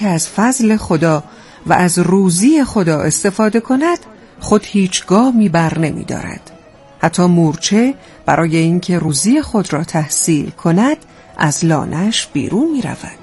از فضل خدا و از روزی خدا استفاده کند خود هیچ گامی بر نمی دارد. حتی مورچه برای اینکه روزی خود را تحصیل کند از لانش بیرون می رود.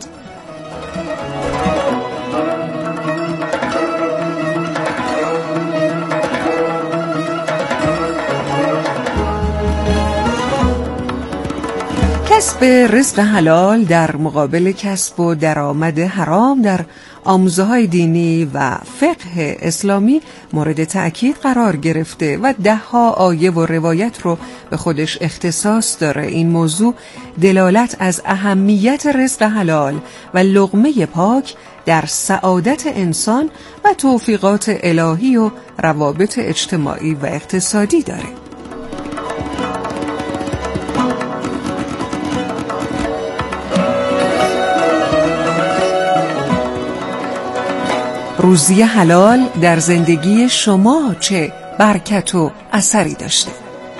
کسب رزق حلال در مقابل کسب و درآمد حرام در آموزه‌های دینی و فقه اسلامی مورد تأکید قرار گرفته و ده‌ها آیه و روایت رو به خودش اختصاص داره. این موضوع دلالت از اهمیت رزق حلال و لقمه پاک در سعادت انسان و توفیقات الهی و روابط اجتماعی و اقتصادی داره. روزی حلال در زندگی شما چه برکت و اثری داشته؟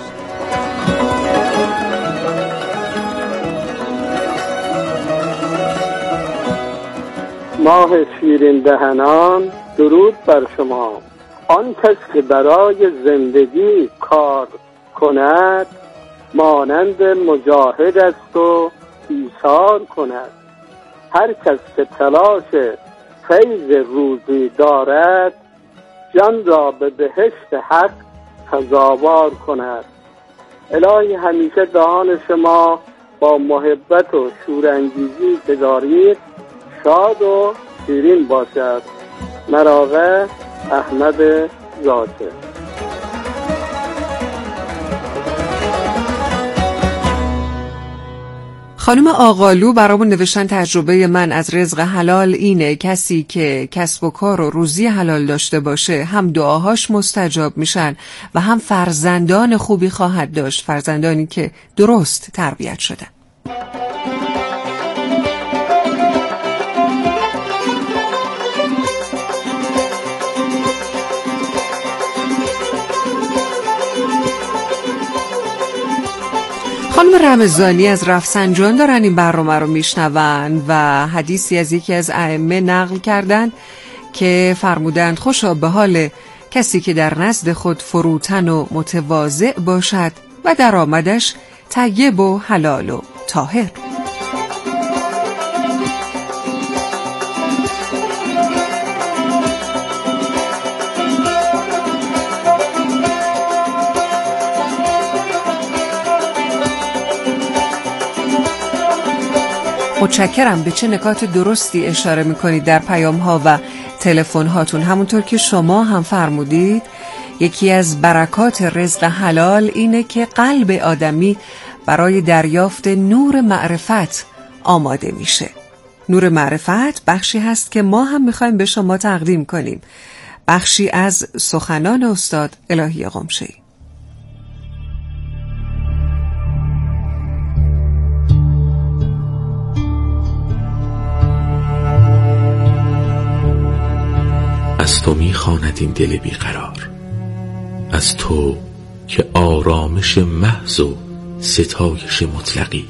ماه شیرین دهنان، درود بر شما. آن کس که برای زندگی کار کند مانند مجاهد است و ایثار کند. هر کس که تلاش فیض روزی دارد جان را به بهشت حق سزاوار کند. الهی همیشه دهان شما با محبت و شورانگیزی که دارید شاد و شیرین باشد. مراغه احمد زاکر. خانم آقالو برامون نوشتن تجربه من از رزق حلال اینه کسی که کسب و کار و روزی حلال داشته باشه هم دعاهاش مستجاب میشن و هم فرزندان خوبی خواهد داشت، فرزندانی که درست تربیت شدن. خانم رمضانی از رفسنجان دارن این برنامه رو میشنون و حدیثی از یکی از ائمه نقل کردن که فرمودند خوشا به حال کسی که در نزد خود فروتن و متواضع باشد و درآمدش طیب و حلال و طاهر. متشکرم. به چه نکات درستی اشاره میکنید در پیام ها و تلفن هاتون. همونطور که شما هم فرمودید یکی از برکات رزق حلال اینه که قلب آدمی برای دریافت نور معرفت آماده میشه. نور معرفت بخشی هست که ما هم میخوایم به شما تقدیم کنیم، بخشی از سخنان استاد الهی قمشه‌ای. از تو میخواند این دل بیقرار، از تو که آرامش محض و ستایش مطلقی.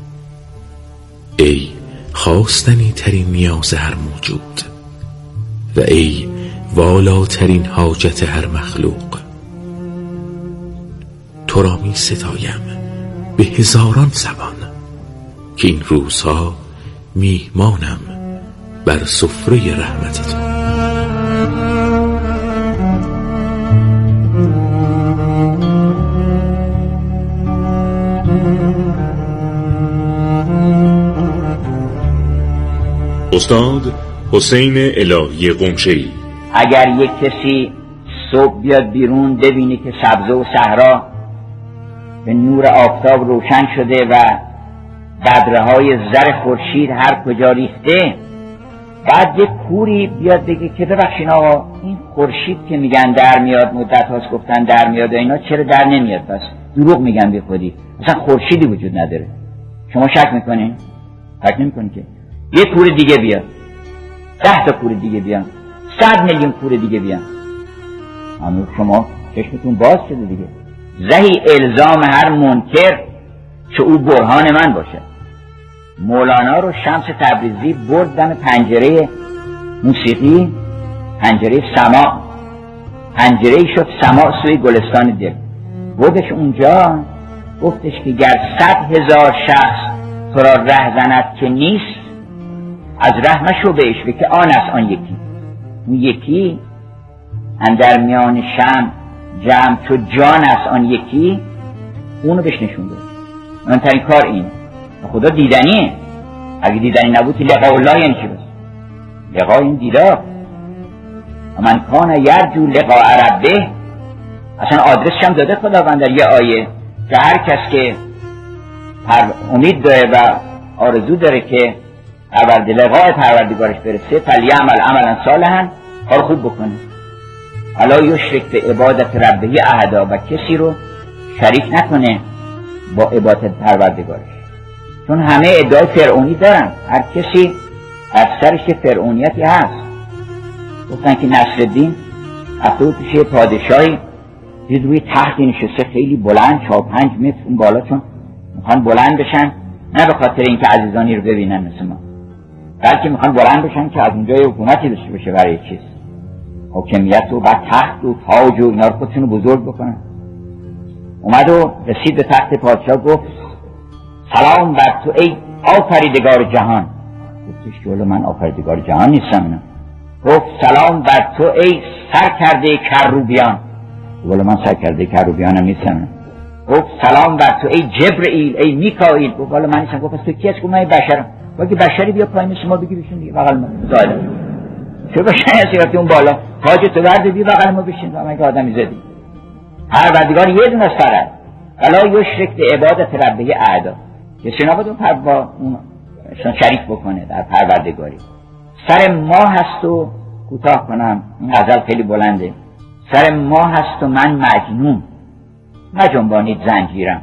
ای خواستنی ترین نیاز هر موجود و ای والاترین حاجت هر مخلوق. تو را می ستایم به هزاران زبان که این روزها میهمانم بر سفره رحمت تو. استاد حسین الهی قمشه‌ای. اگر یک کسی صبح بیاد بیرون ببینه که سبزه و صحرا به نور آفتاب روشن شده و بدرهای زر خورشید هر کجا ریخته، بعد یک کوری بیاد بگه که ببخشین آقا این خورشید که میگن در میاد، مدت هاست گفتن در میاد و اینا، چرا در نمیاد؟ پس دروغ میگن بی خودی، اصلا خورشیدی وجود نداره. شما شک میکنین؟ شک نمیکنین که یک کور دیگه بیاد، 10 تا کور دیگه بیان، 100 میلیون کور دیگه بیان، همون شما چشمتون باز شده دیگه. زهی الزام هر منکر که او برهان من باشه. مولانا رو شمس تبریزی برد دم پنجره موسیقی پنجره سماع، پنجره‌ای شد سماع سوی گلستان دل. بودش اونجا گفتش که گر 100,000 شخص تو را ره زند که نیست، از ره مشو به عشوه که آن است آن یکی. اون یکی اندر میان شمع جمع چو جان است آن یکی، اونو بهش نشون داد. مهمترین کار این خدا دیدنیه. اگه دیدنی نبود لقاء الله یعنی چی؟ بس لقاء این دیدار. من کان یرجو لقاء ربه، اصلا آدرسش هم داده خداوند در یه آیه که هر کس که امید داره و آرزو داره که لقاء پروردگارش برسه فلیعمل عملا صالحا، کار خوب بکنه. الا یشرک به عبادت ربه احدا، و کسی رو شریک نکنه با عبادت پروردگارش. چون همه ادعای فرعونی دارن، هر کسی از سرش فرعونیتی هست. گفتن که نصرالدین افتاد پیش پادشاهی، دید روی تختی نشسته خیلی بلند 4-5 متر اون بالا، چون میخوان بلند بشن نه به خاطر اینکه عزیزانی رو ببینن مثل ما، بلکه میخوان بلند بشن که از اونجا حکومتی داشته باشه برای چیز حاکمیت و بعد تخت و تاج و اینا رو خودشون رو بزرگ بکنن. اومد و رسید به تخت پادشاه، گفت سلام بر تو ای آفریدگار جهان. گفتش که من آفریدگار جهان نیستم اینا. گفت سلام بر تو ای سرکرده کروبیان. ولی من سرکرده کروبیانم نیستم. گفت سلام بر تو ای جبرئیل ای میکائیل. گفت ولی من نیستم. گفت تو کی هستی؟ گفت من بشرم. وقتی بشری بیا پایین مثل ما بگی بشین دیگه بغل ما زایده. چه بشری هستی رفتی اون بالا؟ تاج تو برد بیا بغل ما بشین. من که آدمی زدی. پروردگار یه دونه است فقط. ولا یشرک به عبادت ربه اعدا. کسی نباید اون شریک بکنه در پروردگاری. سر ماه هست و کوتاه کنم، این غزل خیلی بلنده. سر ماه هست و من مجنون، مجنبانید زنجیرم.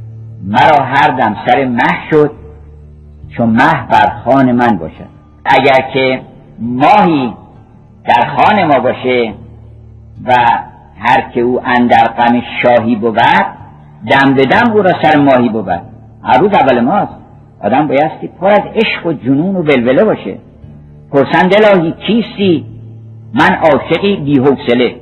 مرا هر دم سر مه شد، چون مه بر خوان من باشد. اگر که ماهی در خوان ما باشه و هر که او اندر غم شاهی بود، دم به دم او را سر ماهی بود. هر روز اول ماست. آدم بایستی پر از عشق و جنون و ولوله باشه. پرسند الهی کیستی؟ من عاشقی بی حوصله،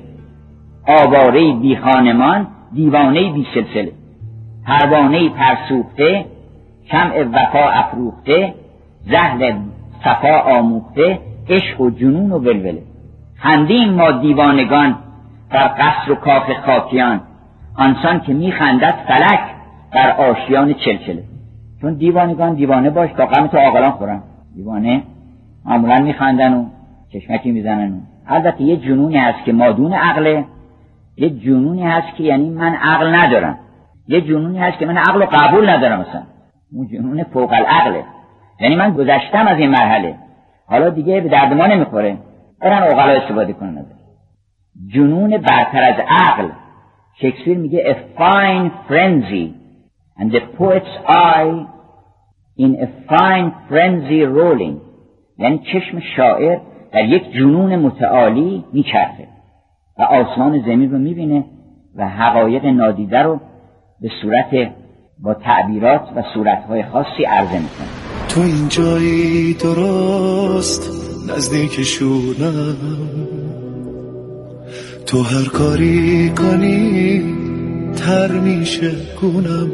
آواره بی خانمان، دیوانه بی سلسله. پروانه پرسوخته، شمع وفا افروخته، زهر صفا آموخته، عشق و جنون و ولوله. خندیم ما دیوانگان در قصر و کاخ خاکیان، آنسان که میخندد فلک در آشیان چلچله. چون دیوانگان دیوانه باش تا غم تو عاقلان خورن. دیوانه معمولا میخندن و چشمکی میزنن. البته یه جنونی هست که مادون عقله، یه جنونی هست که یعنی من عقل ندارم، یه جنونی هست که من عقل و قبول ندارم. مثلا اون جنون فوق العقله، یعنی من گذشتم از این مرحله، حالا دیگه به درد ما نمیخوره، برن عقلا استفاده کنن ازش. جنون برتر از عقل. شکسپیر میگه a fine frenzy and the poet's eye in a fine frenzy rolling. یعنی چشم شاعر در یک جنون متعالی میچرخه و آسمان زمین رو میبینه و حقایق نادیده رو به صورت با تعبیرات و صورتهای خاصی عرضه میکنه. تو این جایی درست نزدیک شونم، تو هر کاری کنی تر میشه گونم.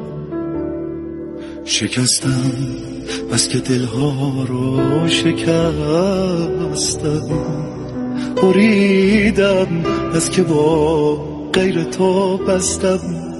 شکستم بس که دلها رو شکستم، بریدم بس که با غیر تو بستم.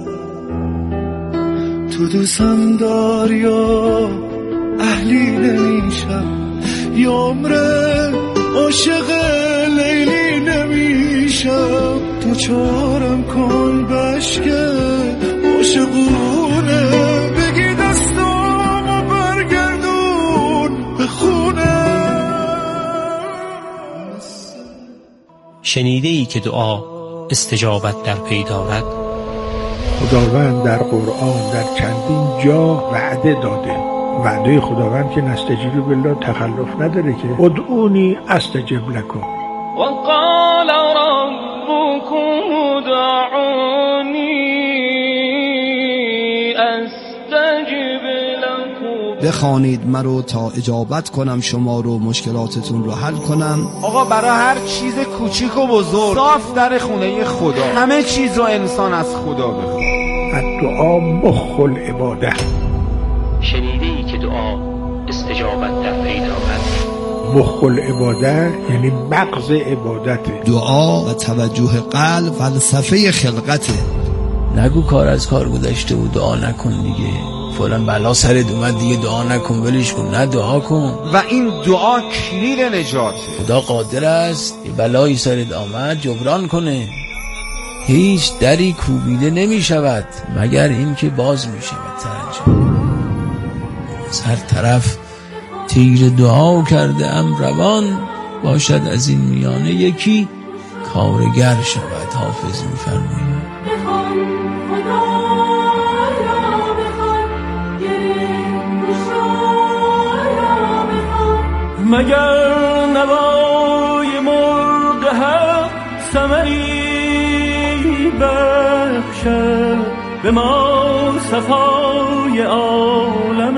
تو دوستم داری یا اهلی نمیشم، یا عمر عاشق لیلی نمیشم. تو چارم کن بشکه عاشقونه، بگی دستامو برگردون به خونه. شنیده ای که دعا استجابت در پی دارد؟ خداوند در قرآن در چندین جا وعده داده. وعده خداوند که نستجیب بالله تخلف نداره که ادعونی استجب لکم. وقال ربكم ادعوني استجب لكم. بخوانید مرا تا اجابت کنم شما رو، مشکلاتتون رو حل کنم. آقا برای هر چیز کوچیک و بزرگ صاف در خونه خدا، همه چیز رو انسان از خدا بخواد. الدعا مخ العباده. شنیده ای که دعا استجابت در پی دارد. مخ العباده یعنی مغز عبادته. دعا و توجه قلب فلسفه خلقته. نگو کار از کار گذشته و دعا نکن دیگه، فلان بلا سرت اومد دیگه دعا نکن، ولش کن. نه، دعا کن و این دعا کلید نجاته. خدا قادر است یه بلایی سرت آمد جبران کنه. هیچ دری کوبیده نمی شود مگر این که باز می شود. از هر طرف تیر دعا کرده ام روان، باشد از این میانه یکی کارگر شود. حافظ می فرماید مگر نوای مرغ حق ثمری بخشد به ما صفای عالم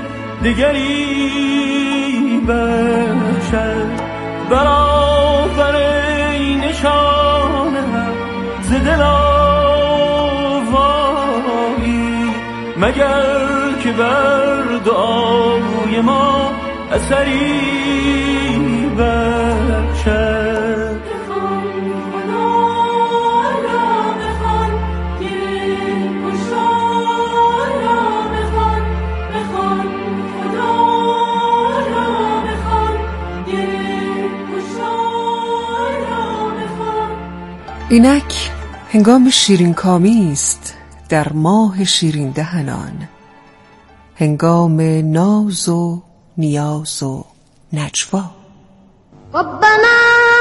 دگری بخشد، برآفرین نشان حق ز دل آوایی، مگر که بر دعای ما اثری بخشد. اینک هنگام شیرین کامی است در ماه شیرین دهنان، هنگام ناز و نیاز و نجوا. ربنا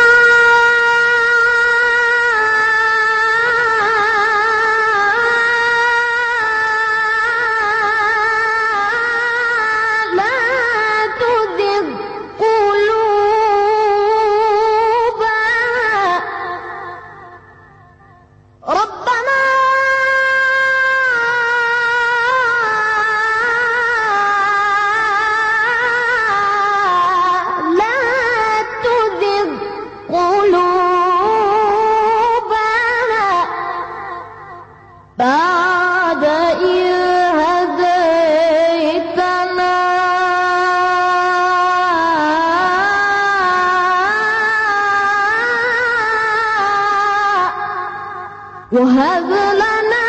وهب لنا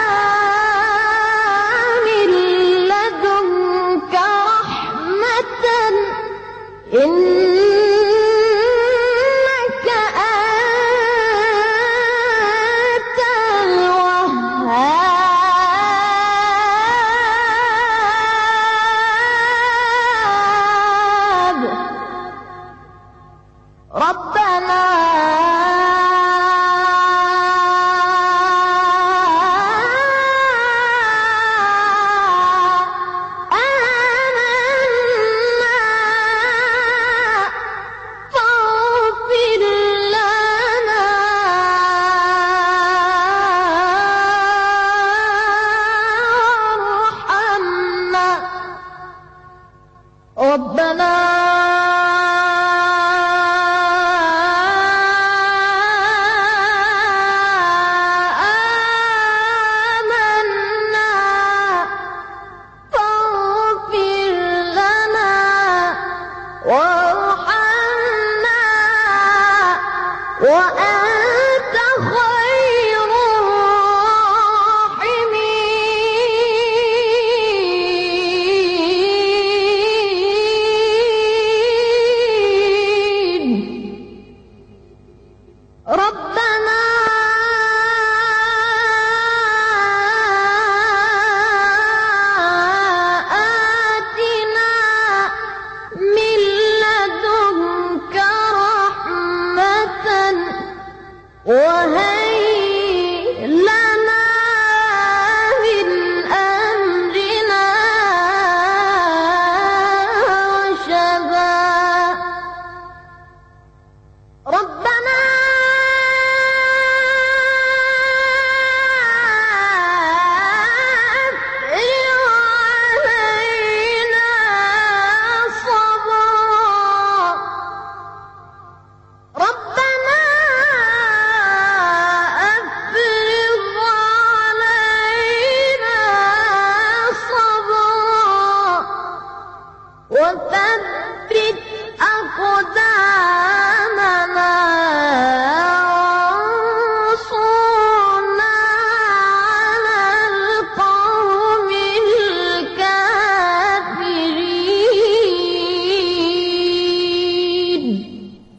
من لدنك رحمة إنك أنت الوهاب. ربنا ربنا آمنا فاغفر لنا وارحمنا وأنت خير ربنا آتنا من لدنك رحمة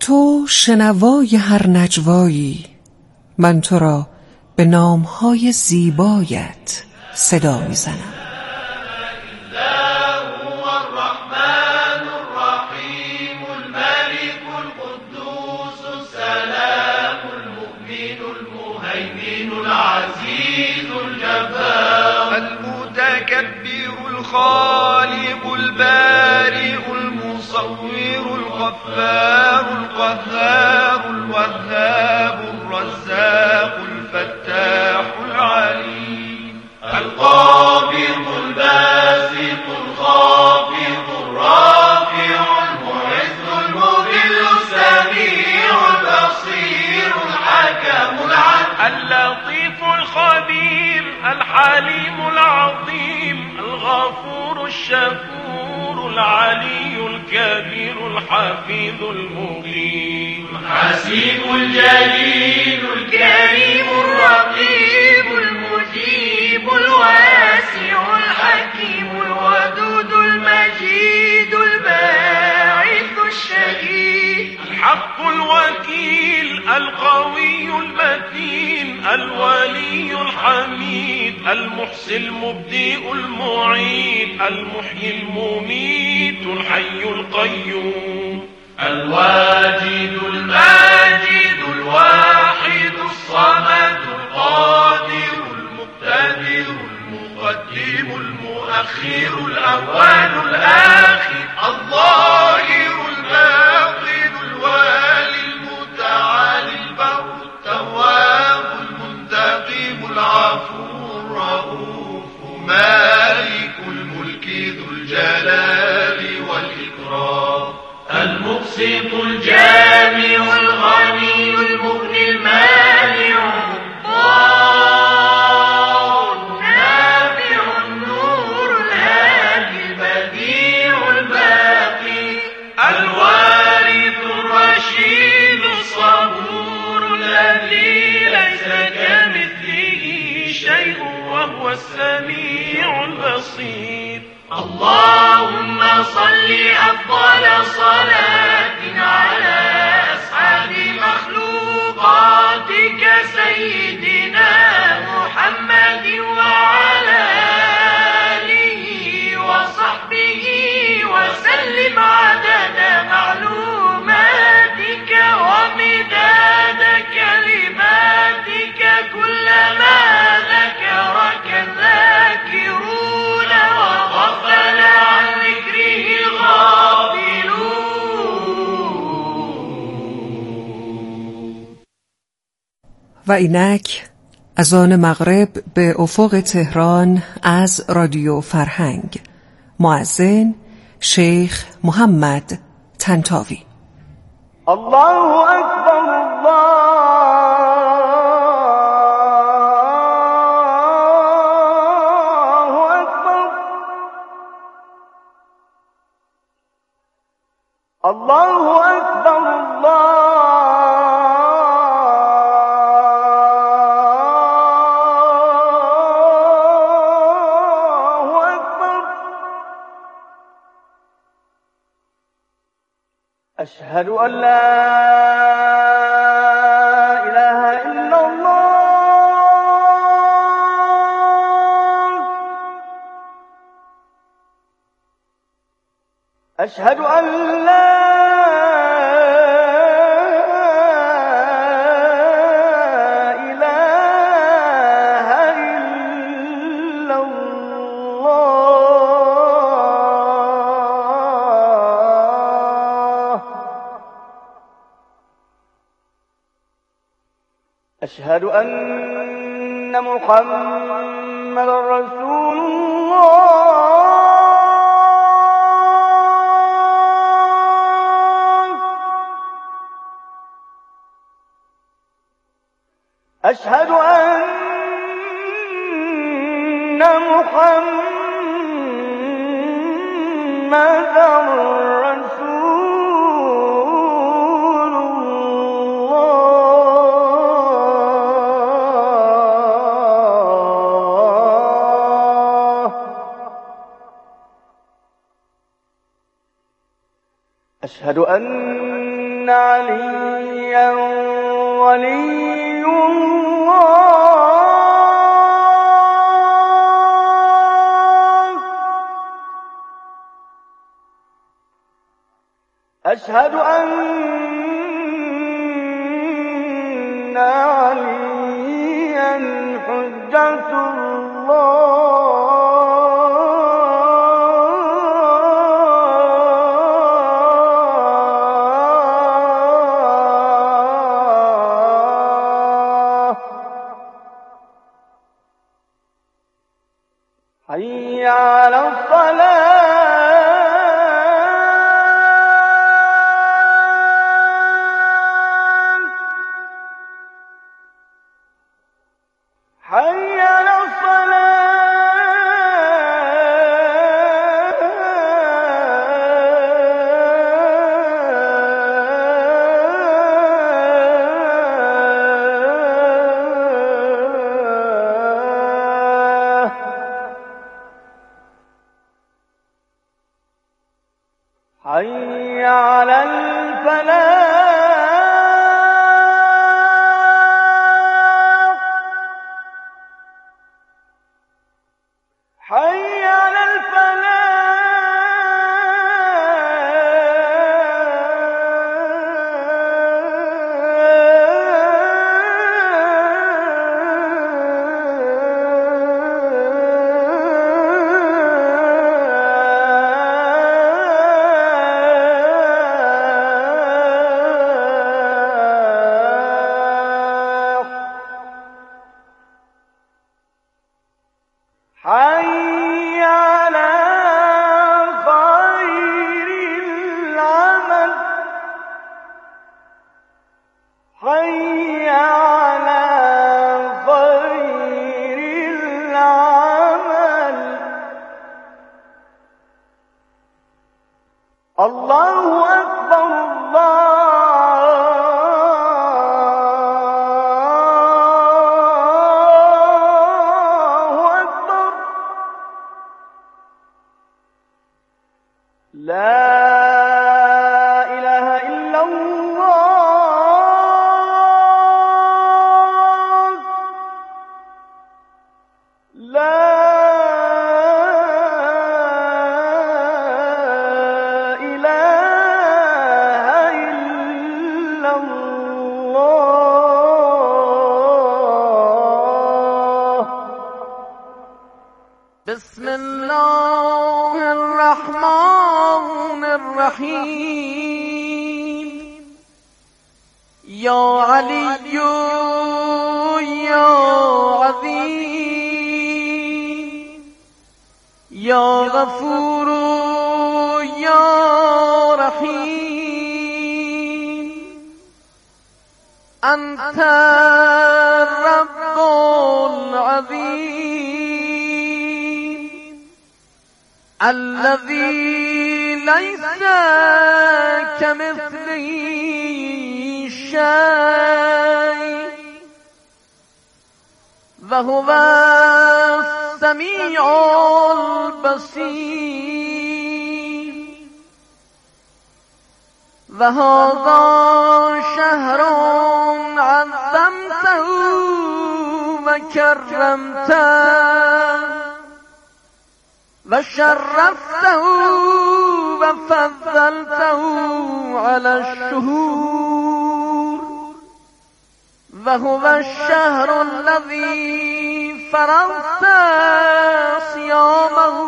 تو شنوای هر نجوایی، من تو را به نامهای زیبایت صدا میزنم. الخالق البارئ المصور الغفار القهار الوهاب الرزاق الفتاح العليم القابض الباسط الخافض الرافع المعز المذل السميع البصير الحكم العدل اللطيف الخبير الحليم العظيم الغفور الشكور العلي الكبير الحفيظ المقيم الحسيب الجليل الكريم الرقيب المجيب الواسع الحكيم الودود المجيد الباعث الشهيد الحق الوكيل القوي المتين الولي الحميد المحصي المبدئ المعيد المحيي المميت الحي القيوم الواجد الماجد الواحد الصمد القادر المقتدر المقدم المؤخر الأول الآخر الظاهر الباطن الوالي المتعالي البر التواب المنتقم العفو الرؤوف مالك الملك ذو الجلال والإكرام المقسط الجامع الغني المغني المانع الضار النافع النور الهادي البديع الباقي الوارث الرشيد الصبور الذي ليس كمثله شيء وهو السميع البصير اللهم صل أفضل صلاة على أسعد مخلوقاتك سيدنا محمد وعلى آله وصحبه وسلم عدد معلوماتك ومداد كلماتك كلما ذكرك الذاكرون وغفل عن ذكره الغافلون. و اینک از آن مغرب به افق تهران از رادیو فرهنگ، مؤذن شیخ محمد طنطاوی. الله اکبر الله اکبر الله اکبر الله اکبر أشهد أن لا إله إلا الله أشهد أن لا إله إلا الله أشهد أن محمد رسول الله أشهد أن محمد رسول الله أشهد أن إن عليا ولي الله أشهد أن عليا حجة الله حي على الصلاة حي على الصلاة حي على الفلاح حي على حي على خير العمل حي على خير العمل الله أكبر الله أكبر لا إله إلا الله لا إله إلا الله بسم الله الرحمن الرحيم يا علي يا عظيم يا غفور يا رحيم أنت الرب العظيم الذي ليس كمثله شيء وهو السميع البصير وهذا شهر عظمته وكرمته وشرفته وفضلته على الشهور وهو الشهر الذي فرضت صيامه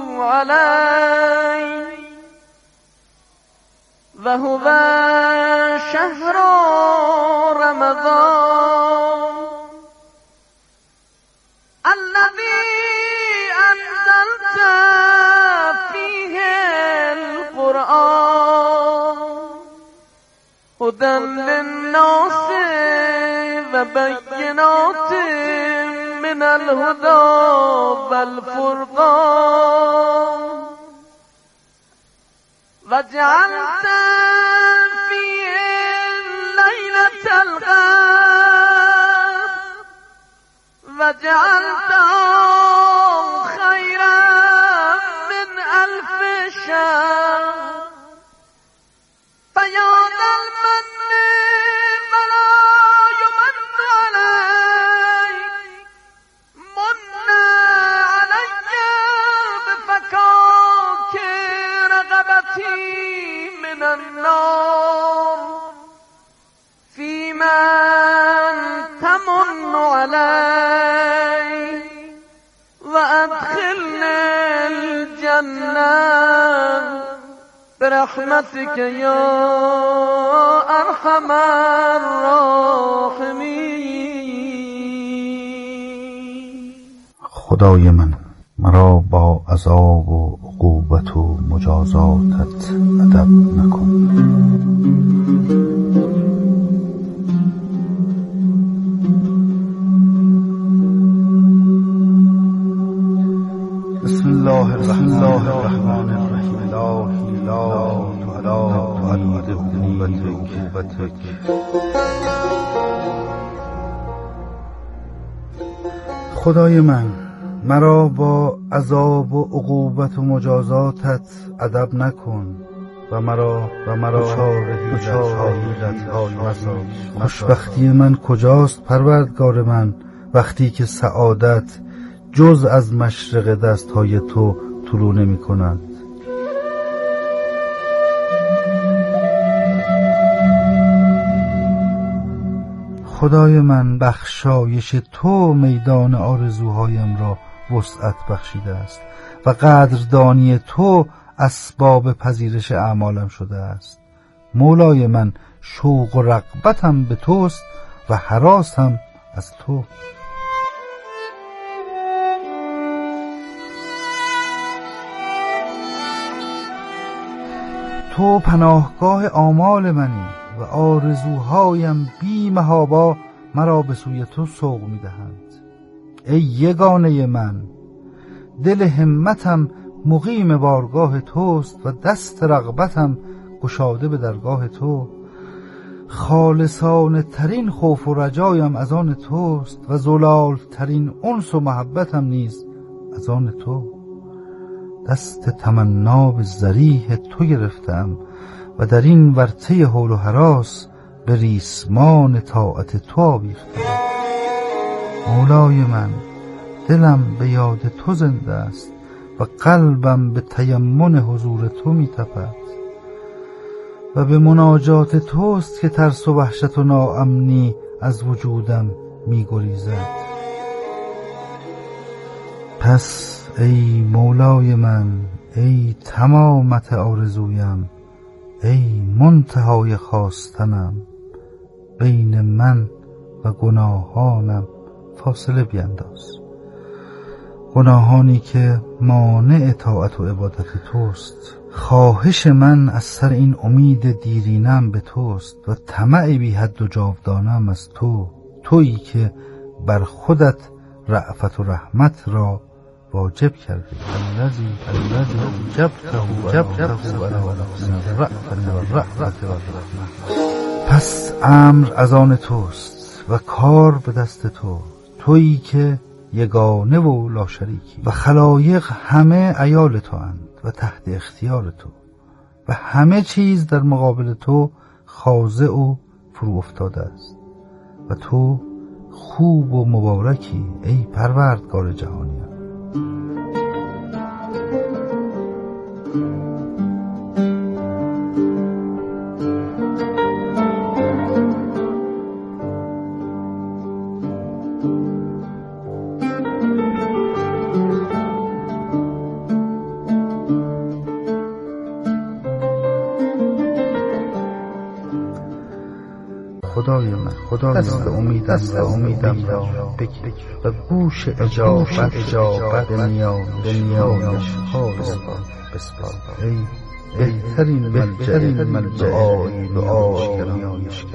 عليه وهو شهر رمضان الذي أنزلت فيه القرآن هدى للناس وبينات من الهدى والفرقان وجعلت فيه ليلة القدر وجعلته خيرا من 1000 شهر فيا ذا علي وأدخلني الجنة برحمتك يا أرحم الراحمين. خدای من، مرا با عذاب و عقوبت و مجازاتت ادب نکن. بسم الله الرحمن الرحیم. الهی لا تعلد عقوبتک. خدای من، مرا با عذاب و عقوبت و مجازاتت ادب نکن و مرا حیلت‌های مساز. خوشبختی من کجاست پروردگار من، وقتی که سعادت جز از مشرق دستهای تو طلوع نمی کند. خدای من، بخشایش تو میدان آرزوهایم را وسعت بخشیده است و قدردانی تو اسباب پذیرش اعمالم شده است. مولای من، شوق و رغبتم به توست و هراسم از تو. تو پناهگاه آمال منی و آرزوهایم بی محابا مرا به سوی تو سوق می دهند. ای یگانه من، دل همتم مقیم بارگاه توست و دست رغبتم گشاده به درگاه تو. خالصانه ترین خوف و رجایم از آن توست و زلال ترین انس و محبتم نیز از آن تو. دست تمنا به ذریح تو گرفتم و در این ورطه حول و هراس به ریسمان طاعت تو آویختم. مولای من، دلم به یاد تو زنده است و قلبم به تیمن حضور تو می تپد و به مناجات توست که ترس و وحشت و ناامنی از وجودم می گریزد. پس ای مولای من، ای تمامت آرزویم، ای منتهای خواستنم، بین من و گناهانم فاصله بینداز. گناهانی که مانع طاعت و عبادت توست. خواهش من از سر این امید دیرینم به توست و طمع بی حد و جاودانم از تو، تویی که بر خودت رأفت و رحمت را واجب کردی. الذی جبته پس امر از آن توست و کار به دست تو، تویی که یگانه و لاشریکی و خلایق همه عیال تو اند و تحت اختیار تو و همه چیز در مقابل تو خاضع و فرو افتاده است و تو خوب و مبارکی ای پروردگار جهانیان. خدای من، دست امیدم را بگیر و گوش اجابت به نیایش ها بسپار. ای بهترین ملجأ دعای نیایشگران.